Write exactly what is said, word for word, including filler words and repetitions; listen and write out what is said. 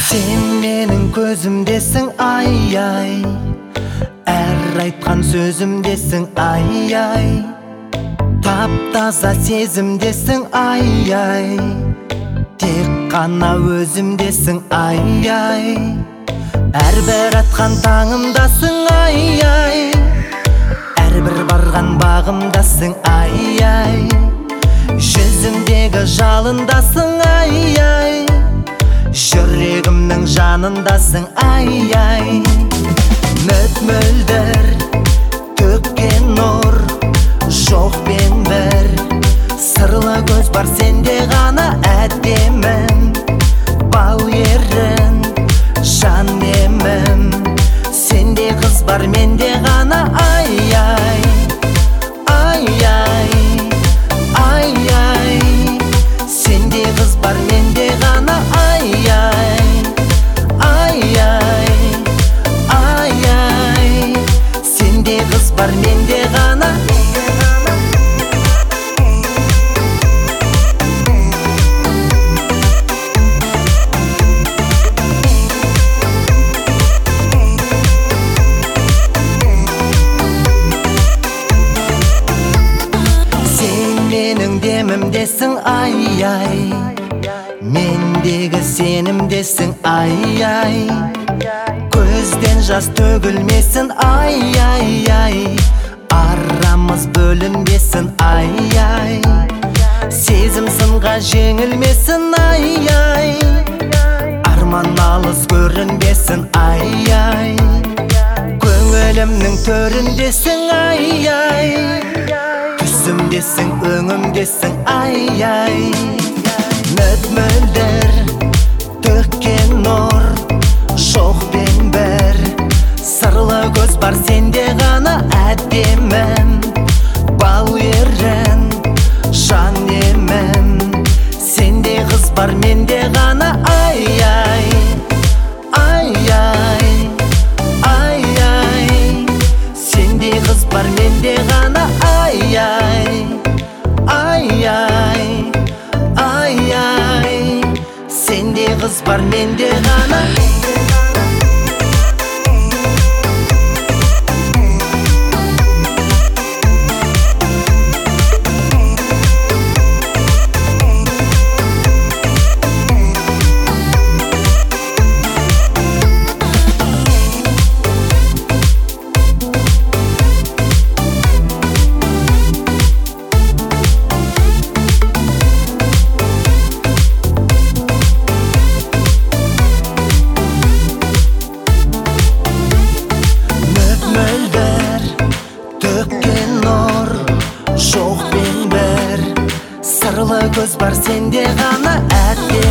Сен менің көзімдесің, ай-ай, әр айтқан сөзімдесің, ай-ай, тап-таза сезімдесің, ай-ай, тек қана өзімдесің, ай-ай, әрбір атқан таңымдасың, ай-ай, әрбір барған бағымдасың, ай-ай, жүзімдегі жалындасың, ай-ай, жүрегімнің жанындасың, ай-ай, мөп-мөлдір төккен нұр, жоқ пен бір сырлы көз бар сенде ғана, әдемім, бал ерін, жан емім, сенде қыз бар менде ғана, ай-ай, ай-ай, ай-ай, сенде қыз бар менде ғана, ай-ай, ай-ай, ай-ай, сенде қыз бар менде ғана. Демімдесің, ай-ай, мендегі сенімдесің, ай-ай, көзден жас төгілмесін, ай-ай-ай, арамыз бөлінбесін, ай-ай, сезім сынға жеңілмесін, ай-ай, арман алыс көрінбесін, ай-ай, көңілімнің төріндесің, ай-ай, түсімдесің, өңімдесің, ай-ай, мөп-мөлдір төккен нұр, жоқ пен бір сырлы көз бар сенде ғана, әдемім, бал ерін, жан емім, сенде қыз бар менде ғана, ай-ай, ай-ай, ай-ай, сенде қыз бар менде ғана, ай-ай, ай-ай, ай-ай, сенде қыз бар менде ғана. Сырлы көз бар сенде ғана, әдемім,